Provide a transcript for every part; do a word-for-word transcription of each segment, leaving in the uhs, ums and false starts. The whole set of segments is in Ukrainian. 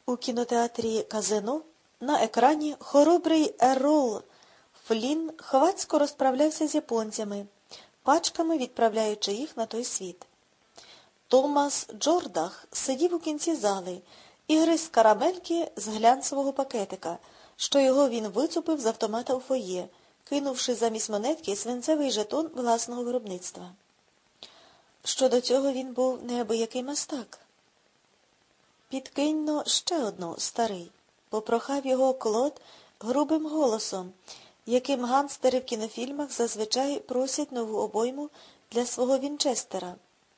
У кінотеатрі «Казино» на екрані хоробрий Еррол Флінн хвацько розправлявся з японцями, пачками відправляючи їх на той світ. Томас Джордах сидів у кінці зали і гриз карамельки з глянцевого пакетика, що його він вицупив з автомата у фоє, кинувши замість монетки свинцевий жетон власного виробництва. Щодо цього він був неабиякий мастак. «Підкинь-но ще одну, старий», – попрохав його Клод грубим голосом, яким гангстери в кінофільмах зазвичай просять нову обойму для свого Вінчестера.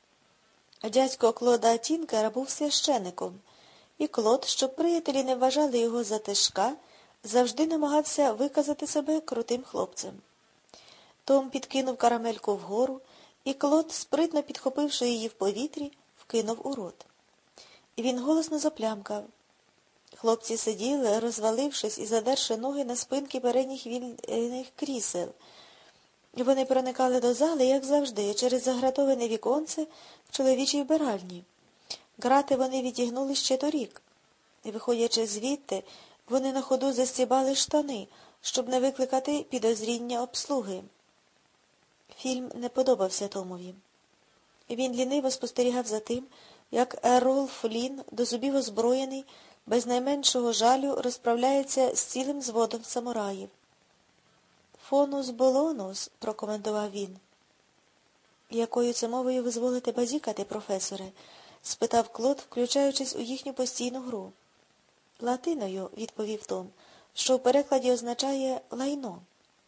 Дядько Клода Тінкера був священиком, і Клод, щоб приятелі не вважали його за тишка, завжди намагався виказати себе крутим хлопцем. Том підкинув карамельку вгору, і Клод, спритно підхопивши її в повітрі, вкинув у рот. І він голосно заплямкав. Хлопці сиділи, розвалившись і задерши ноги на спинки передніх вільних крісел. Вони проникали до зали, як завжди, через загратоване віконце в чоловічій вбиральні. Грати вони відігнули ще торік. І, виходячи звідти, вони на ходу застібали штани, щоб не викликати підозріння обслуги. Фільм не подобався Томові. Він ліниво спостерігав за тим, як Еррол Флінн, до зубів озброєний, без найменшого жалю розправляється з цілим зводом самураїв. «Фонус болонус», – прокоментував він. «Якою це мовою ви зволите базікати, професоре?» – спитав Клод, включаючись у їхню постійну гру. «Латиною», – відповів Том, що в перекладі означає «лайно».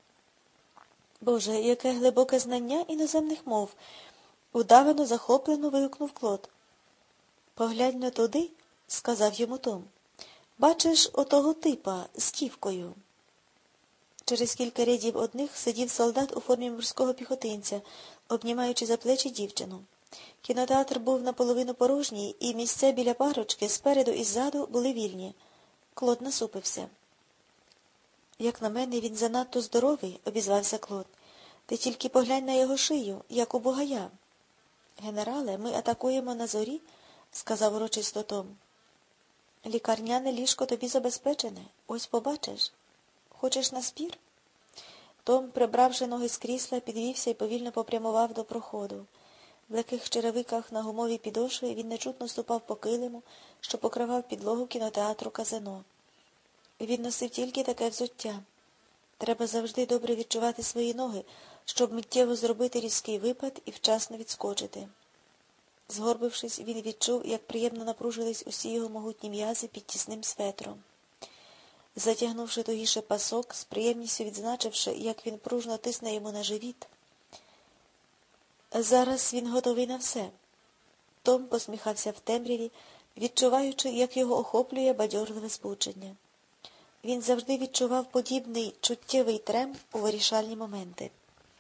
«Боже, яке глибоке знання іноземних мов!» – удавано захоплено вигукнув Клод. «Поглянь-но туди», – сказав йому Том. «Бачиш отого типа з ківкою?» Через кілька рядів одних сидів солдат у формі морського піхотинця, обнімаючи за плечі дівчину. Кінотеатр був наполовину порожній, і місця біля парочки спереду і ззаду були вільні. Клод насупився. «Як на мене, він занадто здоровий», – обізвався Клод. «Ти тільки поглянь на його шию, як у бугая». «Генерале, ми атакуємо на зорі», – сказав урочисто Том. «Лікарняне ліжко тобі забезпечене. Ось побачиш. Хочеш на спір?» Том, прибравши ноги з крісла, підвівся і повільно попрямував до проходу. В легких черевиках на гумовій підошві він нечутно ступав по килиму, що покривав підлогу кінотеатру «Казино». Він носив тільки таке взуття. Треба завжди добре відчувати свої ноги, щоб миттєво зробити різкий випад і вчасно відскочити. Згорбившись, він відчув, як приємно напружились усі його могутні м'язи під тісним светром. Затягнувши тугіше пасок, з приємністю відзначивши, як він пружно тисне йому на живіт. Зараз він готовий на все. Том посміхався в темряві, відчуваючи, як його охоплює бадьорливе збудження. Він завжди відчував подібний чуттєвий трем у вирішальні моменти.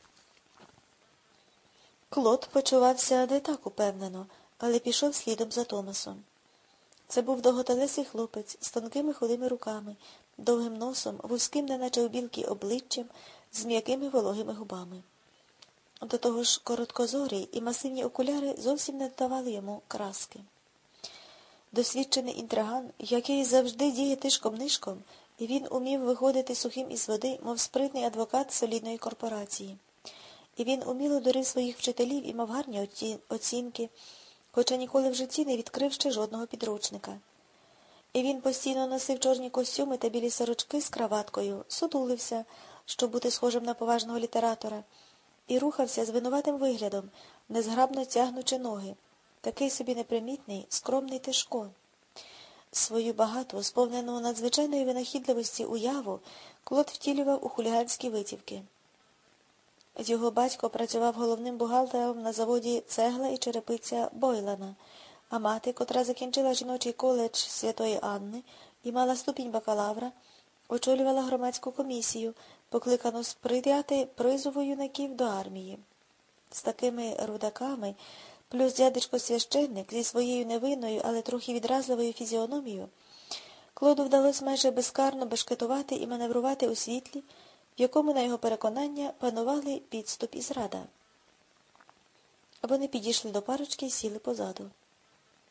Клод почувався не так упевнено, але пішов слідом за Томасом. Це був довготелесий хлопець з тонкими худими руками, довгим носом, вузьким, неначе у білки обличчям, з м'якими вологими губами. До того ж, короткозорий і масивні окуляри зовсім не додавали йому краски. Досвідчений інтриган, який завжди діє тишком-нишком, і він умів виходити сухим із води, мов спритний адвокат солідної корпорації. І він уміло дурив своїх вчителів і мав гарні оцінки, хоча ніколи в житті не відкрив ще жодного підручника. І він постійно носив чорні костюми та білі сорочки з краваткою, сутулився, щоб бути схожим на поважного літератора, і рухався з винуватим виглядом, незграбно тягнучи ноги, такий собі непримітний, скромний Тишко. Свою багату, сповнену надзвичайної винахідливості уяву, Клод втілював у хуліганські витівки. Його батько працював головним бухгалтером на заводі «Цегла і черепиця» Бойлана, а мати, котра закінчила жіночий коледж Святої Анни і мала ступінь бакалавра, очолювала громадську комісію, покликану сприяти призову юнаків до армії. З такими рудаками, плюс дядечко-священник зі своєю невинною, але трохи відразливою фізіономією, Клоду вдалося майже безкарно бешкетувати і маневрувати у світлі, в якому, на його переконання, панували підступ і зрада. Вони підійшли до парочки і сіли позаду.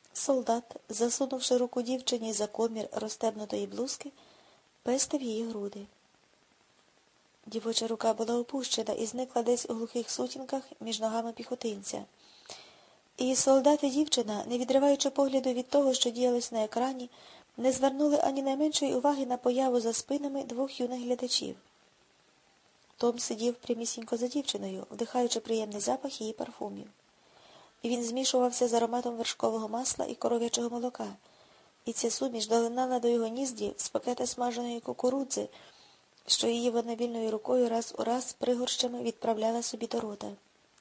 Солдат, засунувши руку дівчині за комір розстебнутої блузки, пестив її груди. Дівоча рука була опущена і зникла десь у глухих сутінках між ногами піхотинця. І солдат і дівчина, не відриваючи погляду від того, що діялось на екрані, не звернули ані найменшої уваги на появу за спинами двох юних глядачів. Том сидів прямісінько за дівчиною, вдихаючи приємний запах її парфумів. І він змішувався з ароматом вершкового масла і коров'ячого молока, і ця суміш долинала до його ніздрів з пакета смаженої кукурудзи, що її вона вільною рукою раз у раз пригорщами відправляла собі до рота.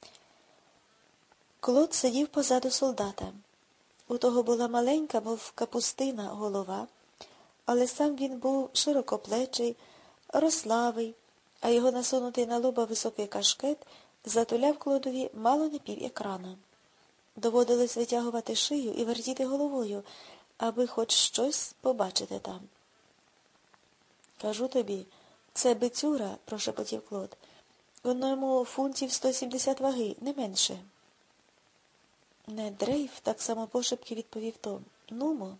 Клод сидів позаду солдата. У того була маленька, мов капустина, голова, але сам він був широкоплечий, рославий, а його насунутий на лоба високий кашкет затуляв Клодові мало не пів екрана. Доводилось витягувати шию і вертіти головою, аби хоч щось побачити там. «Кажу тобі, це бицюра», – прошепотів Клод. «Воно йому фунтів сто сімдесят ваги, не менше». «Не дрейф», – так само пошепки відповів Том. «Нумо».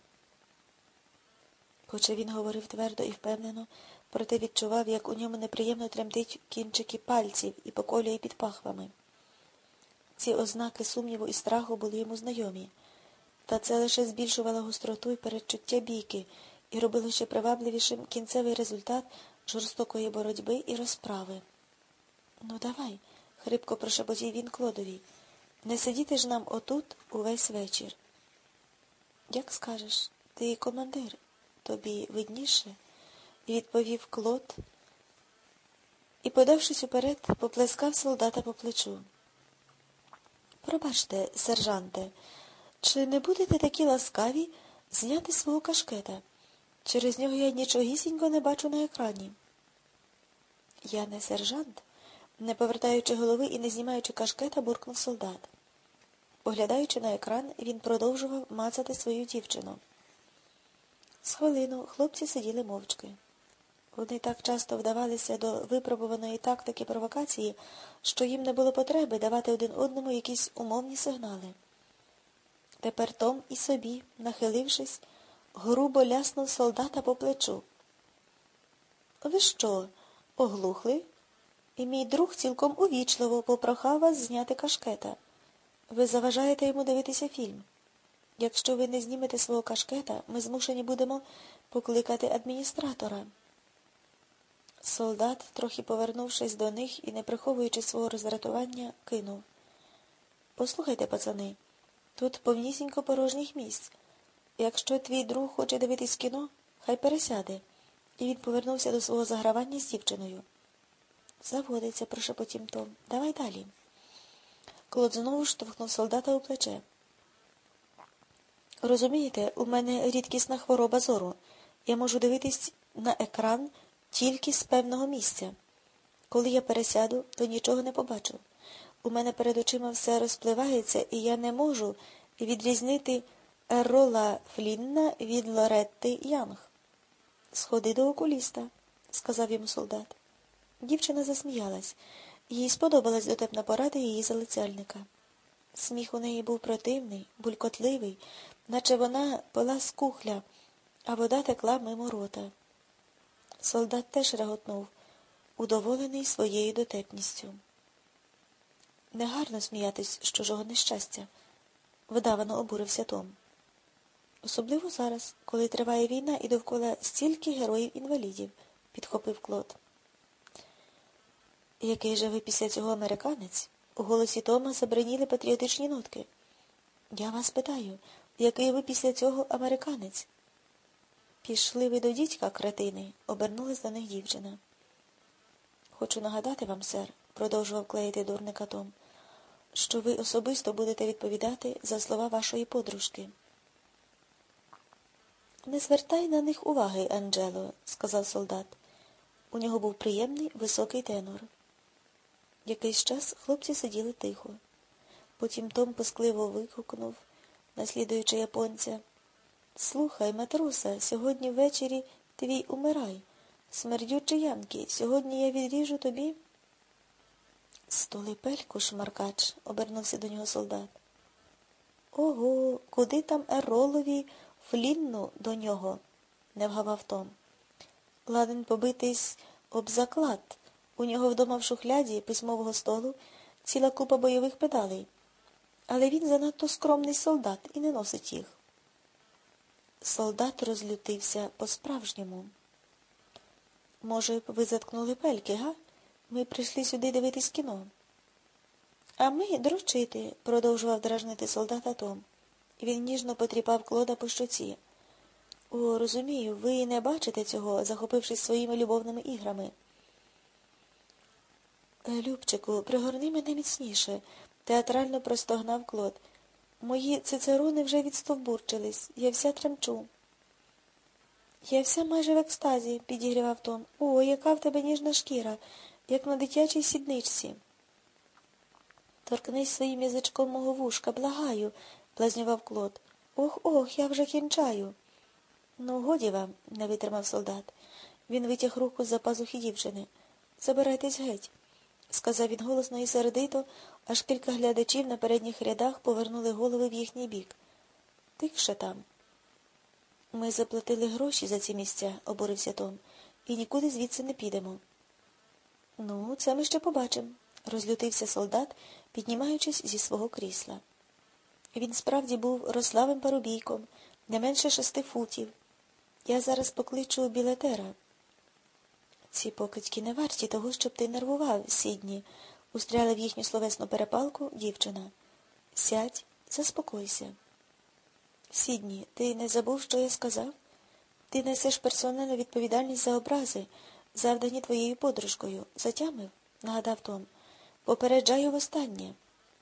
Хоча він говорив твердо і впевнено, проте відчував, як у ньому неприємно тремтить кінчики пальців і поколює під пахвами. Ці ознаки сумніву і страху були йому знайомі, та це лише збільшувало гостроту і передчуття бійки і робило ще привабливішим кінцевий результат жорстокої боротьби і розправи. «Ну, давай», – хрипко прошепотів він Клодові, – «не сидіти ж нам отут увесь вечір». «Як скажеш, ти командир, тобі видніше», – відповів Клод і, подавшись уперед, поплескав солдата по плечу. «Пробачте, сержанте, чи не будете такі ласкаві зняти свого кашкета? Через нього я нічогісінько не бачу на екрані». «Я не сержант», – не повертаючи голови і не знімаючи кашкета, буркнув солдат. Поглядаючи на екран, він продовжував мацати свою дівчину. З хвилину хлопці сиділи мовчки. Вони так часто вдавалися до випробуваної тактики провокації, що їм не було потреби давати один одному якісь умовні сигнали. Тепер Том і собі, нахилившись, грубо ляснув солдата по плечу. «Ви що, оглухли? І мій друг цілком увічливо попрохав вас зняти кашкета. Ви заважаєте йому дивитися фільм. Якщо ви не знімете свого кашкета, ми змушені будемо покликати адміністратора». Солдат, трохи повернувшись до них і не приховуючи свого роздратування, кинув. «Послухайте, пацани, тут повнісінько порожніх місць. Якщо твій друг хоче дивитись кіно, хай пересяде». І він повернувся до свого загравання з дівчиною. «Заводиться», – прошепотів Том. «Давай далі». Клод знову штовхнув солдата у плече. «Розумієте, у мене рідкісна хвороба зору. Я можу дивитись на екран тільки з певного місця. Коли я пересяду, то нічого не побачу. У мене перед очима все розпливається, і я не можу відрізнити Еррола Флінна від Лоретти Янг». «Сходи до окуліста», – сказав йому солдат. Дівчина засміялась. Їй сподобалась дотепна порада її залицяльника. Сміх у неї був противний, булькотливий, наче вона пила з кухля, а вода текла мимо рота. Солдат теж реготнув, удоволений своєю дотепністю. «Негарно сміятись з чужого нещастя», – вдавано обурився Том. «Особливо зараз, коли триває війна і довкола стільки героїв-інвалідів», – підхопив Клод. «Який же ви після цього американець?» У голосі Тома забриніли патріотичні нотки. «Я вас питаю, який ви після цього американець?» «Пішли ви до дідька, кретини», – обернулась до них дівчина. «Хочу нагадати вам, сер», – продовжував клеїти дурника Том, – «що ви особисто будете відповідати за слова вашої подружки». «Не звертай на них уваги, Анджело», – сказав солдат. У нього був приємний високий тенор. Якийсь час хлопці сиділи тихо. Потім Том пискливо вигукнув, наслідуючи японця. «Слухай, матроса, сьогодні ввечері твій умирай. Смердючий Янкі, сьогодні я відріжу тобі». «Столипельку, шмаркач», – обернувся до нього солдат. Ого, куди там Еролові Флінну до нього? Не вгавав Том. Ладен побитись об заклад. У нього вдома в шухляді письмового столу ціла купа бойових педалей. Але він занадто скромний солдат і не носить їх. Солдат розлютився по-справжньому. Може б, ви заткнули пельки, га? Ми прийшли сюди дивитись кіно. А ми дрочити, продовжував дражнити солдата Том. Він ніжно потріпав Клода по щоці. О, розумію, ви не бачите цього, захопившись своїми любовними іграми. Любчику, пригорни мене міцніше, театрально простогнав Клод. Мої цицерони вже відстовбурчились, я вся тремчу. Я вся майже в екстазі, підігрівав Том. О, яка в тебе ніжна шкіра, як на дитячій сідничці. Торкнись своїм язичком мого вушка, благаю, блазнював Клод. Ох, ох, я вже кінчаю. Ну, годі вам, не витримав солдат. Він витяг руку з-за пазухи дівчини. Забирайтесь геть, сказав він голосно і сердито, аж кілька глядачів на передніх рядах повернули голови в їхній бік. Тихше там. Ми заплатили гроші за ці місця, обурився Том, і нікуди звідси не підемо. Ну, це ми ще побачимо, розлютився солдат, піднімаючись зі свого крісла. Він справді був рославим парубійком, не менше шести футів. Я зараз покличу білетера. Ці покидьки не варті того, щоб ти нервував, Сідні, устряла в їхню словесну перепалку дівчина. Сядь, заспокойся. Сідні, ти не забув, що я сказав? Ти несеш персональну відповідальність за образи, завдані твоєю подружкою. Затямив? Нагадав Том. Попереджаю востаннє.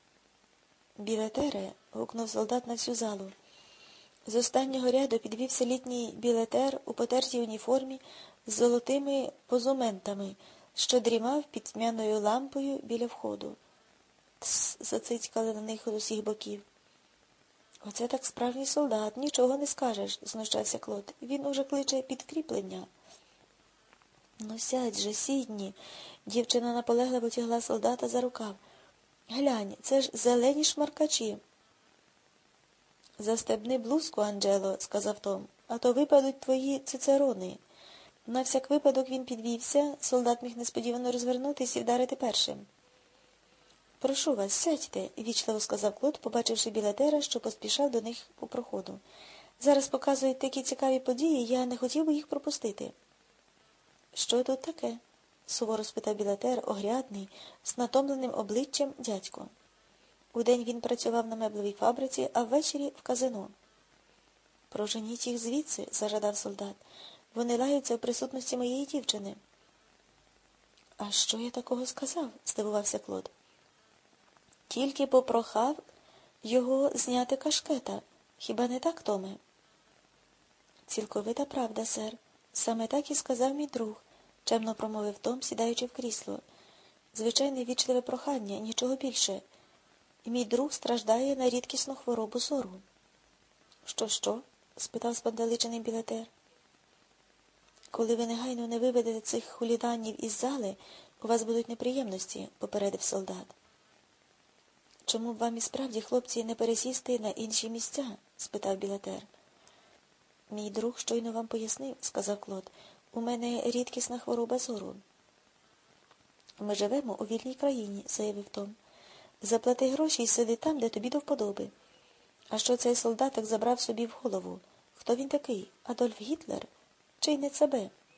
Білетере, гукнув солдат на всю залу. З останнього ряду підвівся літній білетер у потертій уніформі з золотими позументами, що дрімав під тьмяною лампою біля входу. Тс, зацицькали на них з усіх боків. Оце так справжній солдат, нічого не скажеш, знущався Клод. Він уже кличе підкріплення. Ну сядь же, Сідні, дівчина наполегливо тягла солдата за рукав. Глянь, це ж зелені шмаркачі. Застебни блузку, Анджело, сказав Том, а то випадуть твої цицерони. На всяк випадок він підвівся, солдат міг несподівано розвернутись і вдарити першим. Прошу вас, сядьте, вічливо сказав Клод, побачивши білетера, що поспішав до них у проходу. Зараз показують такі цікаві події, я не хотів би їх пропустити. Що тут таке? Суворо спитав білетер, огрядний, з натомленим обличчям дядько. Удень він працював на меблевій фабриці, а ввечері в казино. Проженіть їх звідси, зажадав солдат. Вони лаються в присутності моєї дівчини. А що я такого сказав? Здивувався Клод. Тільки попрохав його зняти кашкета. Хіба не так, Томе? Цілковита правда, сер. Саме так і сказав мій друг, чемно промовив Том, сідаючи в крісло. Звичайне вічливе прохання, нічого більше. Мій друг страждає на рідкісну хворобу зору. Що-що? Спитав спантеличений білетер. Коли ви негайно не виведете цих хуліганів із зали, у вас будуть неприємності, попередив солдат. Чому б вам і справді, хлопці, не пересісти на інші місця? Спитав білетер. Мій друг щойно вам пояснив, сказав Клод. У мене рідкісна хвороба зору. Ми живемо у вільній країні, заявив Том. Заплати гроші і сиди там, де тобі до вподоби. А що цей солдатик забрав собі в голову? Хто він такий? Адольф Гітлер? Чи й не ЦБ?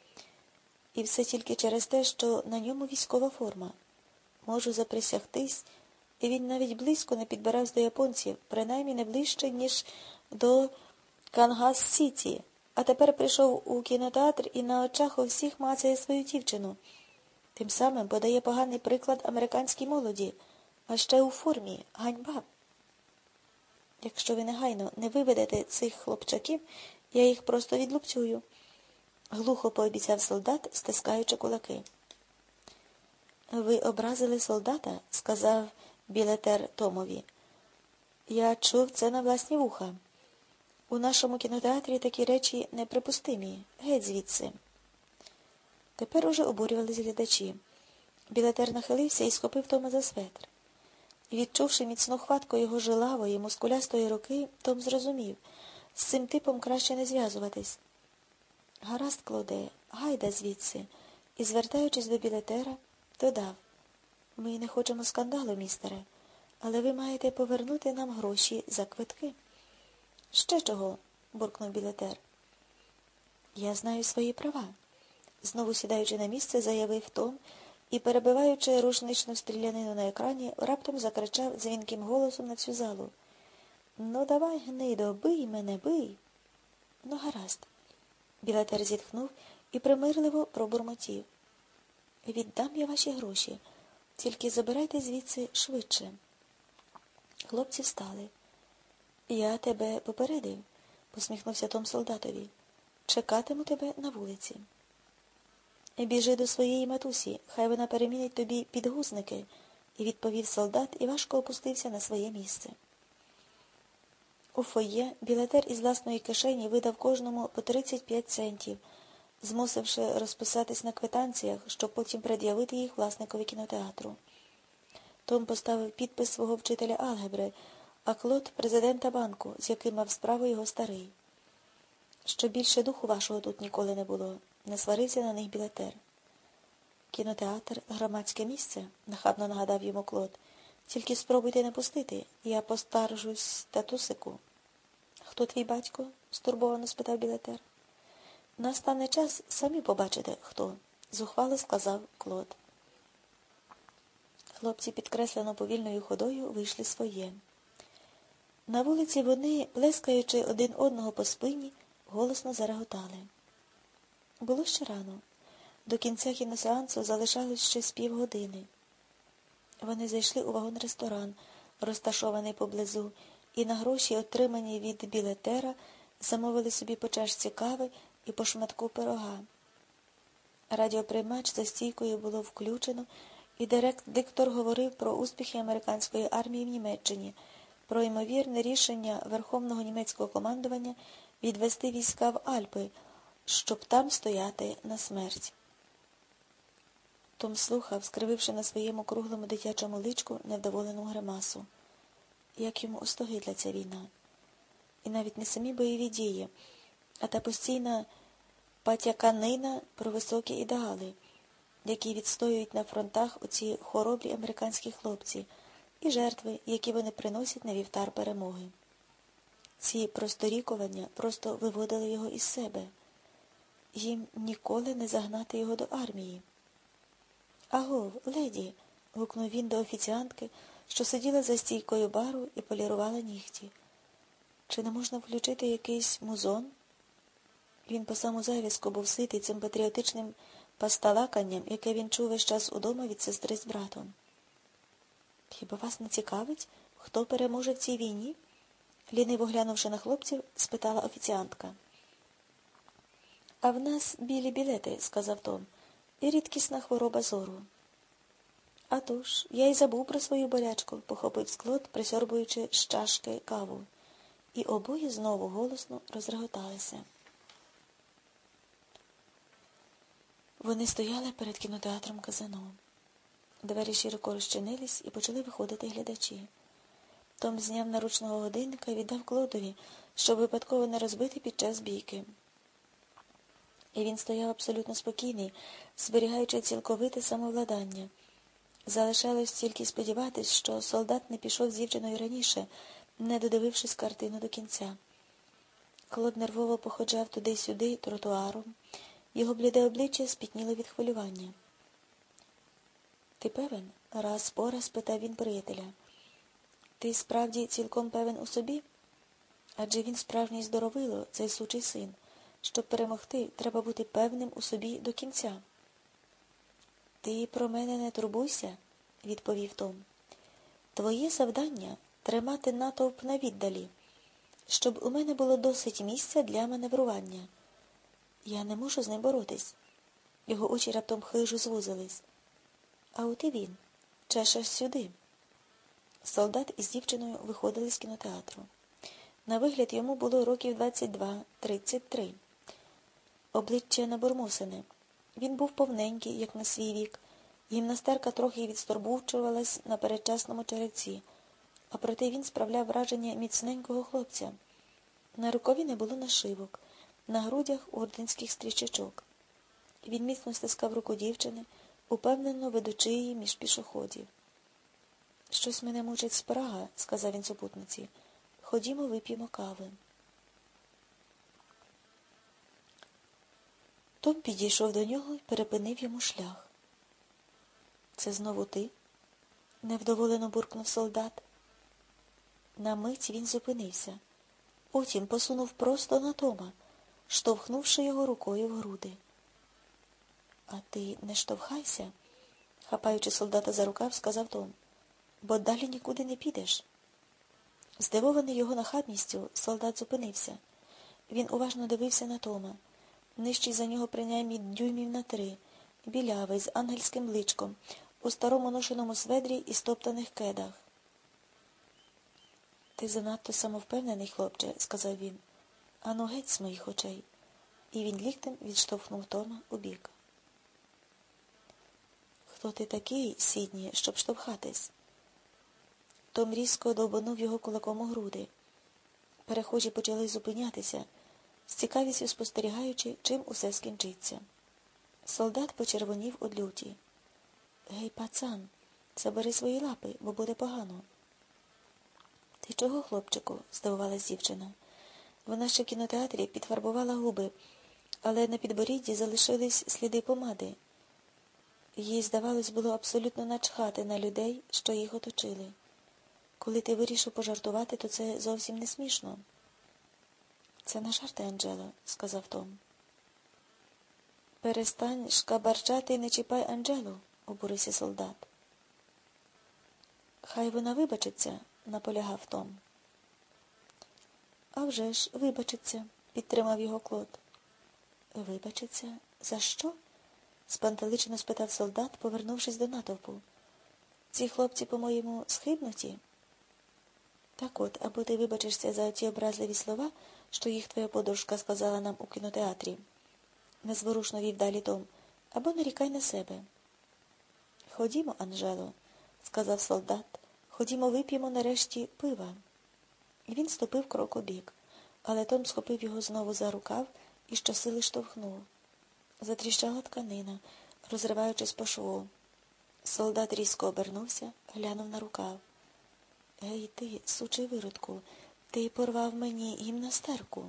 І все тільки через те, що на ньому військова форма. Можу заприсягтись, і він навіть близько не підбирався до японців, принаймні не ближче, ніж до Кангас-Сіті. А тепер прийшов у кінотеатр і на очах у всіх мацає свою дівчину. Тим самим подає поганий приклад американській молоді, а ще у формі. Ганьба. Якщо ви негайно не виведете цих хлопчаків, я їх просто відлупцюю. Глухо пообіцяв солдат, стискаючи кулаки. Ви образили солдата, сказав білетер Томові. Я чув це на власні вуха. У нашому кінотеатрі такі речі неприпустимі. Геть звідси. Тепер уже обурювались глядачі. Білетер нахилився і схопив Тома за светр. Відчувши міцну хватку його жилавої, мускулястої руки, Том зрозумів, з цим типом краще не зв'язуватись. Гаразд, Клоде, гайда звідси, і, звертаючись до білетера, додав: ми не хочемо скандалу, містере, але ви маєте повернути нам гроші за квитки. Ще чого? буркнув білетер. Я знаю свої права. Знову сідаючи на місце, заявив Том і, перебиваючи рушничну стрілянину на екрані, раптом закричав дзвінким голосом на всю залу: ну давай, гнидо, бий мене, бий. Ну гаразд. Білетер зітхнув і примирливо пробурмотів: віддам я ваші гроші, тільки забирайте звідси швидше. Хлопці встали. Я тебе попередив, посміхнувся Том солдатові. Чекатиму тебе на вулиці. Біжи до своєї матусі, хай вона перемінить тобі підгузники, і відповів солдат і важко опустився на своє місце. У фоє білетер із власної кишені видав кожному по тридцять п'ять центів, змусивши розписатись на квитанціях, щоб потім пред'явити їх власникові кінотеатру. Том поставив підпис свого вчителя алгебри, а Клод – президента банку, з яким мав справу його старий. Що більше духу вашого тут ніколи не було, не сварився на них білетер. Кінотеатр – громадське місце, нахабно нагадав йому Клод. Тільки спробуйте не пустити, я постаржусь татусику. Хто твій батько? Стурбовано спитав білетер. Настане час, самі побачите, хто, зухвало сказав Клод. Хлопці підкреслено повільною ходою вийшли своє. На вулиці вони, плескаючи один одного по спині, голосно зареготали. Було ще рано. До кінця кіносеансу залишалось ще з півгодини. Вони зайшли у вагон-ресторан, розташований поблизу, і на гроші, отримані від білетера, замовили собі по чашці кави і по шматку пирога. Радіоприймач за стійкою було включено, і диктор говорив про успіхи американської армії в Німеччині, про ймовірне рішення Верховного німецького командування відвести війська в Альпи, щоб там стояти на смерть. Том слухав, скрививши на своєму круглому дитячому личку невдоволену гримасу. Як йому остогидла ця війна. І навіть не самі бойові дії, а та постійна патяканина про високі ідеали, які відстоюють на фронтах оці хоробрі американські хлопці, і жертви, які вони приносять на вівтар перемоги. Ці просторікування просто виводили його із себе. Їм ніколи не загнати його до армії. «Агов, леді!» – гукнув він до офіціантки, що сиділа за стійкою бару і полірувала нігті. «Чи не можна включити якийсь музон?» Він по саму зав'язку був ситий цим патріотичним пасталаканням, яке він чув весь час удома від сестри з братом. «Хіба вас не цікавить, хто переможе в цій війні?» Ліниво глянувши на хлопців, спитала офіціантка. «А в нас білі білети», – сказав Том, – «і рідкісна хвороба зору». «А тож, я й забув про свою болячку», – похопив Клод, присьорбуючи з чашки каву. І обоє знову голосно розреготалися. Вони стояли перед кінотеатром казино. Двері широко розчинились і почали виходити глядачі. Том зняв наручного годинника і віддав Клодові, щоб випадково не розбити під час бійки. І він стояв абсолютно спокійний, зберігаючи цілковите самовладання. Залишалось тільки сподіватись, що солдат не пішов з дівчиною раніше, не додивившись картину до кінця. Клод нервово походжав туди-сюди тротуаром. Його бліде обличчя спітніло від хвилювання. «Ти певен?» – раз по раз питав він приятеля. «Ти справді цілком певен у собі? Адже він справжній здоровило, цей сучий син. Щоб перемогти, треба бути певним у собі до кінця». «Ти про мене не турбуйся», – відповів Том. «Твоє завдання – тримати натовп на віддалі, щоб у мене було досить місця для маневрування. Я не можу з ним боротись». Його очі раптом хижо звузились. «А от і він. Чешеш сюди». Солдат із дівчиною виходили з кінотеатру. На вигляд йому було років двадцять два - тридцять три. Обличчя набурмосене. Він був повненький, як на свій вік, Гімнастерка трохи відсторбувчувалась на передчасному черевці, а проте він справляв враження міцненького хлопця. На рукаві не було нашивок, на грудях орденських стрічечок. Він міцно стискав руку дівчини, упевнено ведучи її між пішоходів. «Щось мене мучить спрага», – сказав він супутниці. «Ходімо, вип'ємо кави». Том підійшов до нього і перепинив йому шлях. «Це знову ти?» – невдоволено буркнув солдат. На мить він зупинився. Потім посунув просто на Тома, штовхнувши його рукою в груди. «А ти не штовхайся», – хапаючи солдата за рукав, сказав Том, – «бо далі нікуди не підеш». Здивований його нахабністю, солдат зупинився. Він уважно дивився на Тома, нижчий за нього принаймні дюймів на три, білявий, з ангельським личком, у старому ношеному сведрі і стоптаних кедах. «Ти занадто самовпевнений, хлопче», – сказав він. «Ану геть з моїх очей». І він ліктем відштовхнув Тома убік. «Хто ти такий, Сідні, щоб штовхатись?» Том різко довбанув його кулаком у груди. Перехожі почали зупинятися, з цікавістю спостерігаючи, чим усе скінчиться. Солдат почервонів од люті. «Гей, пацан, забери свої лапи, бо буде погано». «Ти чого, хлопчику?» – здивувалась дівчина. Вона ще в кінотеатрі підфарбувала губи, але на підборідді залишились сліди помади. Їй, здавалось, було абсолютно начхати на людей, що їх оточили. Коли ти вирішив пожартувати, то це зовсім не смішно. «Це не жарти, Анджело», – сказав Том. «Перестань шкабарчати і не чіпай Анджелу», – обурився солдат. «Хай вона вибачиться», – наполягав Том. «А вже ж, вибачиться», – підтримав його Клод. «Вибачиться? За що?» – спантеличено спитав солдат, повернувшись до натовпу. «Ці хлопці, по-моєму, схибнуті?» «Так от, або ти вибачишся за ті образливі слова, що їх твоя подружка сказала нам у кінотеатрі», – незворушно вів далі Том, – «або нарікай на себе». «Ходімо, Анжело», – сказав солдат, – «ходімо, вип'ємо нарешті пива». І він ступив крок убік, але Том схопив його знову за рукав і щосили штовхнув. Затріщала тканина, розриваючись по шву. Солдат різко обернувся, глянув на рукав. «Гей ти, сучий виродку, ти порвав мені гімнастерку».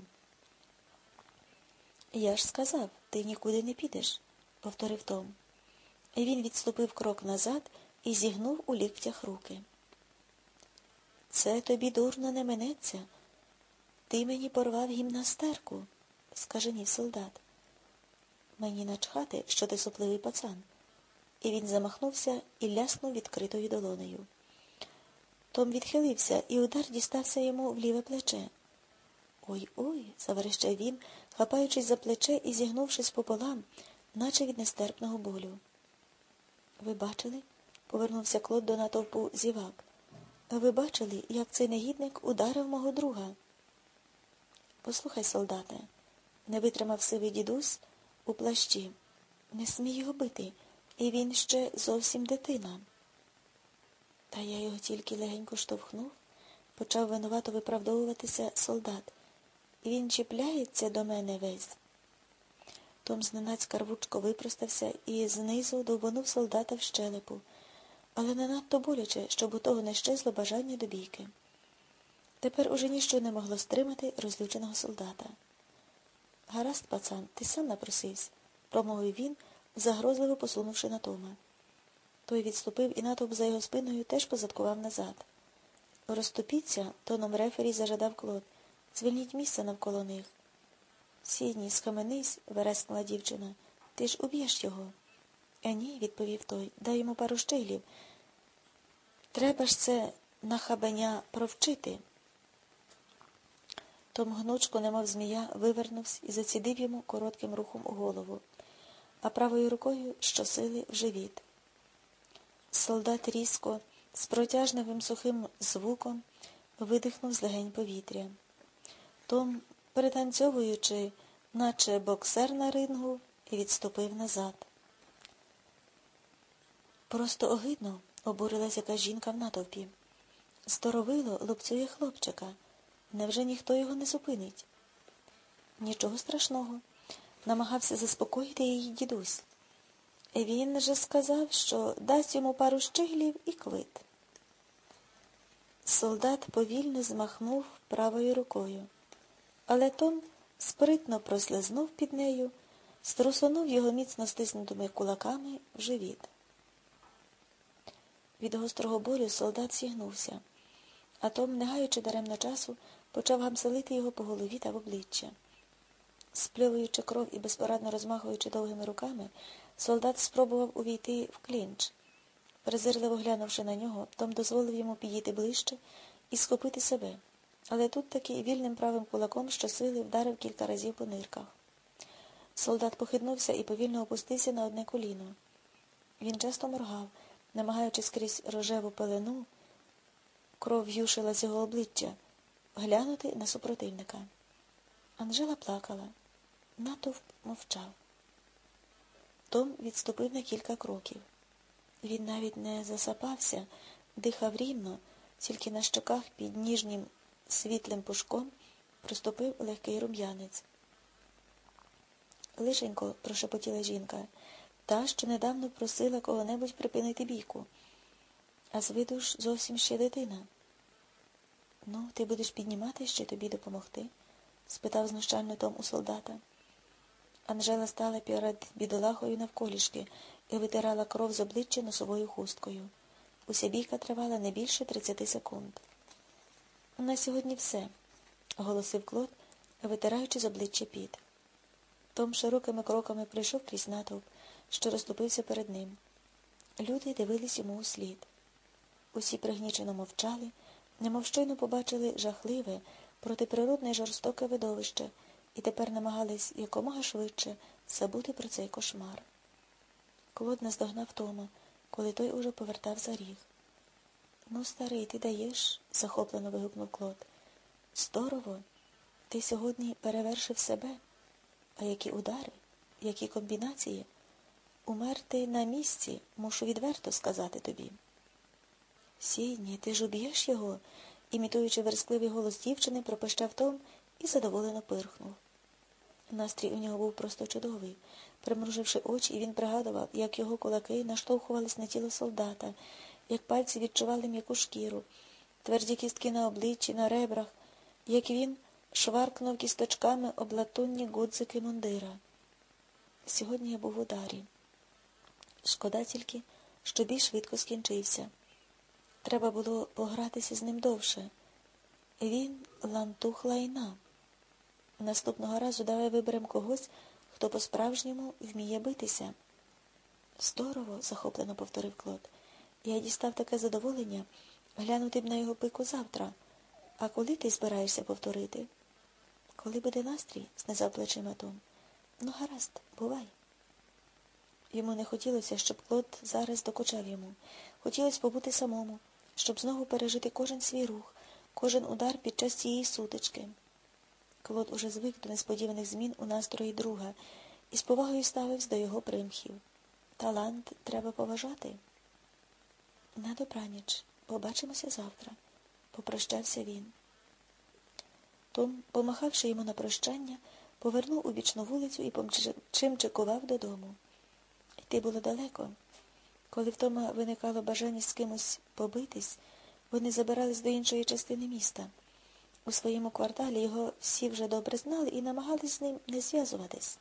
«Я ж сказав, ти нікуди не підеш», – повторив Том. І він відступив крок назад і зігнув у ліктях руки. «Це тобі дурно не минеться. Ти мені порвав гімнастерку», – скаженів солдат. «Мені начхати, що ти сопливий пацан». І він замахнувся і ляснув відкритою долонею. Том відхилився, і удар дістався йому в ліве плече. «Ой-ой», – заверещав він, хапаючись за плече і зігнувшись пополам, наче від нестерпного болю. «Ви бачили?» – повернувся Клод до натовпу зівак. «Ви бачили, як цей негідник ударив мого друга?» «Послухай, солдате», – не витримав сивий дідусь у плащі, – «не смій його бити, і він ще зовсім дитина». «Та я його тільки легенько штовхнув», – почав винувато виправдовуватися солдат. «І він чіпляється до мене весь». Том зненацька рвучко випростався і знизу довбанув солдата в щелепу, але не надто боляче, щоб у того не щезло бажання до бійки. Тепер уже ніщо не могло стримати розлюченого солдата. «Гаразд, пацан, ти сам напросився», – промовив він, загрозливо посунувши на Тома. Той відступив, і натовп за його спиною теж позадкував назад. «Розступіться», – тоном рефері зажадав Клод. «Звільніть місце навколо них». «Сідні, схаменись», – верескнула дівчина. «Ти ж уб'єш його». «А ні», – відповів той, – «дай йому пару щеглів. Треба ж це нахабеня провчити». Том гнучко, немов змія, вивернувся і зацідив йому коротким рухом у голову, а правою рукою щосили в живіт. Солдат різко, з протяжним сухим звуком, видихнув з легень повітря. Том, перетанцьовуючи, наче боксер на рингу, відступив назад. Просто огидно, обурилась якась жінка в натовпі. Старовило лупцює хлопчика. Невже ніхто його не зупинить? Нічого страшного. Намагався заспокоїти її дідусь. Він же сказав, що дасть йому пару щиглів і квит. Солдат повільно змахнув правою рукою, але Том спритно прослизнув під нею, струсонув його міцно стиснутими кулаками в живіт. Від гострого болю солдат зігнувся, а Том, не гаючи даремно часу, почав гамселити його по голові та в обличчя. Спльовуючи кров і безпорадно розмахуючи довгими руками, солдат спробував увійти в клінч. Презирливо глянувши на нього, Том дозволив йому підійти ближче і схопити себе, але тут таки вільним правим кулаком щосили вдарив кілька разів по нирках. Солдат похитнувся і повільно опустився на одне коліно. Він часто моргав, намагаючись крізь рожеву пелену, кров в'юшила з його обличчя, глянути на супротивника. Анжела плакала. Натовп мовчав. Том відступив на кілька кроків. Він навіть не засапався, дихав рівно, тільки на щоках під ніжнім світлим пушком проступив легкий рум'янець. «Лишенько», – прошепотіла жінка, – та, що недавно просила кого-небудь припинити бійку. А з виду ж зовсім ще дитина. «Ну, ти будеш піднімати, ще тобі допомогти?» – спитав знущально Том у солдата. Анжела стала перед бідолахою навколішки і витирала кров з обличчя носовою хусткою. Уся бійка тривала не більше тридцяти секунд. «На сьогодні все», – оголосив Клод, витираючи з обличчя піт. Том широкими кроками прийшов крізь натовп, що розступився перед ним. Люди дивились йому услід. Усі пригнічено мовчали, немов щойно побачили жахливе, протиприродне й жорстоке видовище, і тепер намагались якомога швидше забути про цей кошмар. Клод наздогнав Тома, коли той уже повертав за ріг. «Ну, старий, ти даєш?» – захоплено вигукнув Клод. «Здорово! Ти сьогодні перевершив себе. А які удари, які комбінації? Умерти на місці, мушу відверто сказати тобі». «Сідні, ти ж уб'єш його?» – імітуючи верескливий голос дівчини, пропищав Том і задоволено пирхнув. Настрій у нього був просто чудовий. Примруживши очі, він пригадував, як його кулаки наштовхувались на тіло солдата, як пальці відчували м'яку шкіру, тверді кістки на обличчі, на ребрах, як він шваркнув кісточками об латунні гудзики мундира. Сьогодні я був в ударі. Шкода тільки, що бій швидко скінчився. Треба було погратися з ним довше. Він лантух лайна. Наступного разу давай виберемо когось, хто по-справжньому вміє битися. «Здорово», – захоплено повторив Клод. «Я дістав таке задоволення глянути б на його пику завтра. А коли ти збираєшся повторити?» «Коли буде настрій?» – знизав плечима Том. «Ну, гаразд, бувай». Йому не хотілося, щоб Клод зараз докучав йому. Хотілося побути самому, щоб знову пережити кожен свій рух, кожен удар під час цієї сутички. Клод уже звик до несподіваних змін у настрої друга і з повагою ставився до його примхів. Талант треба поважати. «На добраніч. Побачимося завтра», – попрощався він. Том, помахавши йому на прощання, повернув у бічну вулицю і помчимчикував додому. Йти було далеко. Коли в Тома виникало бажання з кимось побитись, вони забирались до іншої частини міста. У своєму кварталі його всі вже добре знали і намагались з ним не зв'язуватись.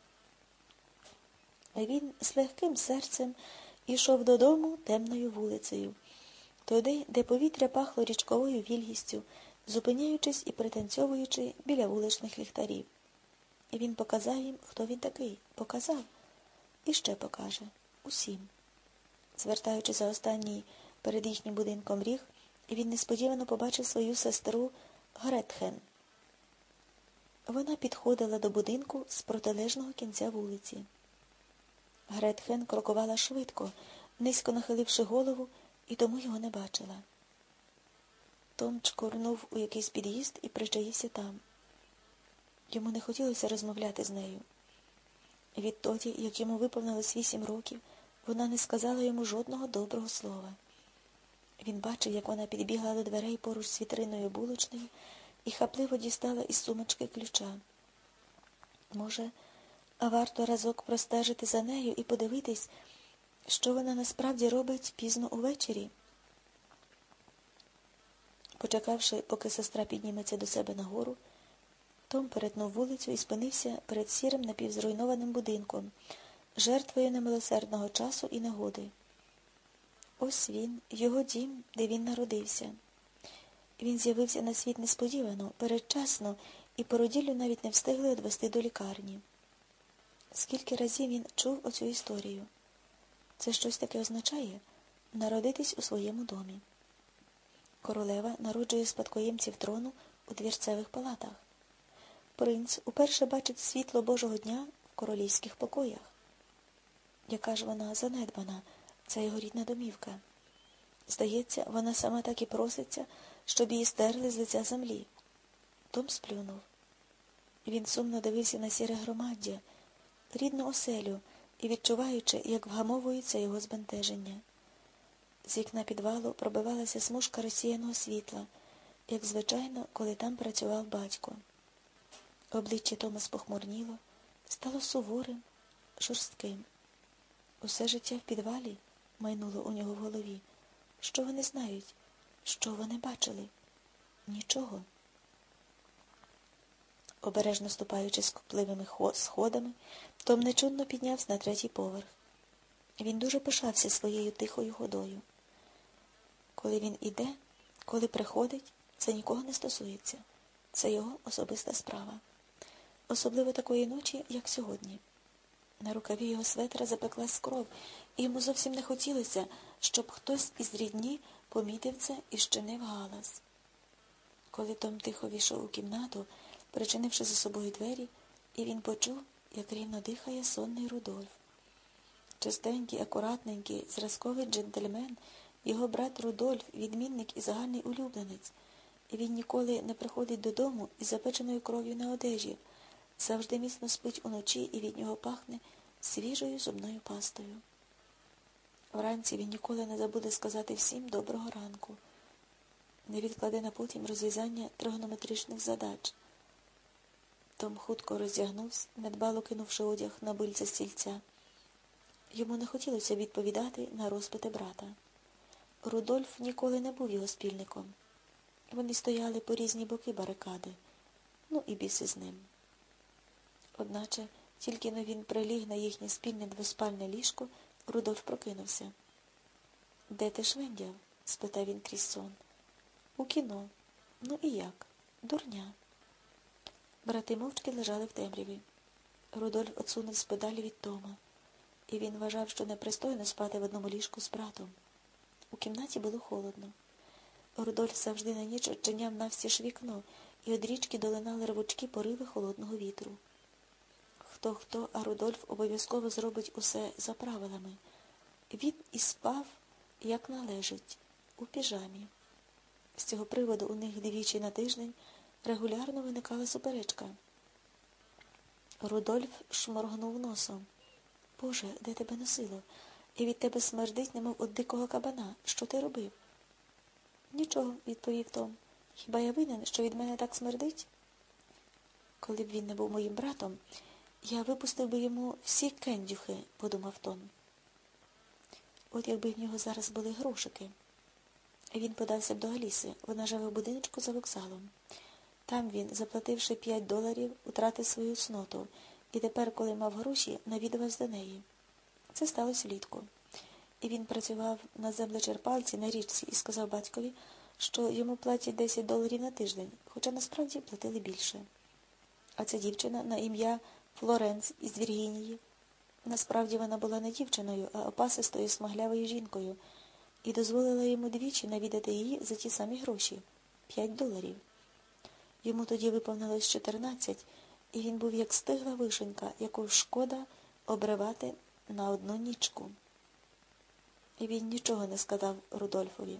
Він з легким серцем ішов додому темною вулицею, туди, де повітря пахло річковою вільгістю, зупиняючись і пританцьовуючи біля вуличних ліхтарів. І він показав їм, хто він такий. Показав. І ще покаже. Усім. Звертаючи за останній перед їхнім будинком ріг, він несподівано побачив свою сестру Гретхен. Вона підходила до будинку з протилежного кінця вулиці. Гретхен крокувала швидко, низько нахиливши голову, і тому його не бачила. Том чкурнув у якийсь під'їзд і причаївся там. Йому не хотілося розмовляти з нею. Відтоді, як йому виповнилось вісім років, Вона не сказала йому жодного доброго слова. Він бачив, як вона підбігла до дверей поруч з вітриною булочною і хапливо дістала із сумочки ключа. Може, а варто разок простежити за нею і подивитись, що вона насправді робить пізно увечері? Почекавши, поки сестра підніметься до себе нагору, Том перетнув вулицю і спинився перед сірим напівзруйнованим будинком, жертвою немилосердного часу і негоди. Ось він, його дім, де він народився. Він з'явився на світ несподівано, передчасно, і породіллю навіть не встигли одвести до лікарні. Скільки разів він чув оцю історію. Це щось таке означає – народитись у своєму домі. Королева народжує спадкоємців трону у двірцевих палатах. Принц уперше бачить світло Божого дня в королівських покоях. Яка ж вона занедбана, ця його рідна домівка. Здається, вона сама так і проситься, щоб її стерли з лиця землі. Том сплюнув. Він сумно дивився на сіре громаддя, рідну оселю, і відчуваючи, як вгамовується його збентеження. З вікна підвалу пробивалася смужка розсіяного світла, як звичайно, коли там працював батько. Обличчя Тома спохмурніло, стало суворим, жорстким. Усе життя в підвалі майнуло у нього в голові. Що вони знають? Що вони бачили? Нічого. Обережно ступаючи скупливими сходами, Том нечутно піднявся на третій поверх. Він дуже пишався своєю тихою ходою. Коли він іде, коли приходить, це нікого не стосується. Це його особиста справа. Особливо такої ночі, як сьогодні. На рукаві його светра запеклась кров, і йому зовсім не хотілося, щоб хтось із рідні помітив це і щинив галас. Коли Том тихо війшов у кімнату, причинивши за собою двері, і він почув, як рівно дихає сонний Рудольф. Чистенький, акуратненький, зразковий джентльмен, його брат Рудольф, відмінник і загальний улюбленець. І він ніколи не приходить додому із запеченою кров'ю на одежі, завжди міцно спить уночі, і від нього пахне свіжою зубною пастою. Вранці він ніколи не забуде сказати всім доброго ранку. Не відкладе на потім розв'язання тригонометричних задач. Том хутко роздягнувся, недбало кинувши одяг на бильце стільця. Йому не хотілося відповідати на розпити брата. Рудольф ніколи не був його спільником. Вони стояли по різні боки барикади. Ну і біси з ним. Одначе, тільки но він приліг на їхнє спільне двоспальне ліжко, Рудольф прокинувся. «Де ти швендяв?» – спитав він крізь сон. «У кіно. Ну і як? Дурня». Брати мовчки лежали в темряві. Рудольф отсунувся подалі від Тома. І він вважав, що непристойно спати в одному ліжку з братом. У кімнаті було холодно. Рудольф завжди на ніч очиняв навстіж вікно, і од річки долинали рвучкі пориви холодного вітру. Хто-хто, а Рудольф обов'язково зробить усе за правилами. Він і спав, як належить, у піжамі. З цього приводу у них двічі на тиждень регулярно виникала суперечка. Рудольф шморгнув носом. «Боже, де тебе носило? І від тебе смердить, немов від дикого кабана. Що ти робив?» «Нічого», – відповів Том. «Хіба я винен, що від мене так смердить?» «Коли б він не був моїм братом, я випустив би йому всі кендюхи», – подумав Том. От якби в нього зараз були грошики. Він подався б до Аліси, вона живе в будиночку за вокзалом. Там він, заплативши п'ять доларів, утратив свою цноту, і тепер, коли мав гроші, навідувався до неї. Це сталося влітку. І він працював на землечерпалці на річці і сказав батькові, що йому платять десять доларів на тиждень, хоча насправді платили більше. А ця дівчина на ім'я Флоренс із Віргінії. Насправді вона була не дівчиною, а опасистою смаглявою жінкою, і дозволила йому двічі навідати її за ті самі гроші – п'ять доларів. Йому тоді виповнилось чотирнадцять, і він був як стигла вишенька, яку шкода обривати на одну нічку. І він нічого не сказав Рудольфові.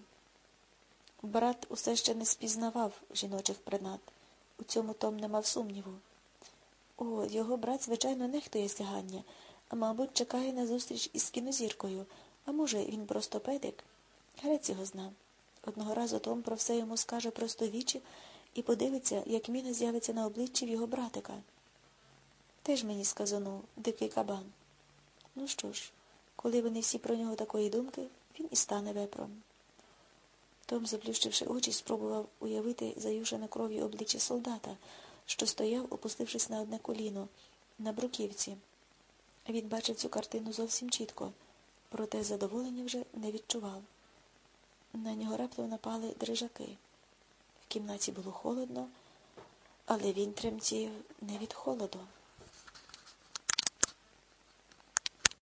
Брат усе ще не спізнавав жіночих принад. У цьому Том не мав сумніву. О, його брат, звичайно, нехтує сягання, Мабуть, чекає на зустріч із кінозіркою, а може, він просто педик? Грець його зна. Одного разу Том про все йому скаже просто вічі і подивиться, як міна з'явиться на обличчі в його братика. Теж мені сказанув, дикий кабан. Ну що ж, коли вони всі про нього такої думки, він і стане вепром. Том, заплющивши очі, спробував уявити заюшене кров'ю обличчя солдата, що стояв, опустившись на одне коліно, на бруківці. Він бачив цю картину зовсім чітко, проте задоволення вже не відчував. На нього раптом напали дрижаки. В кімнаті було холодно, але він тремтів не від холоду.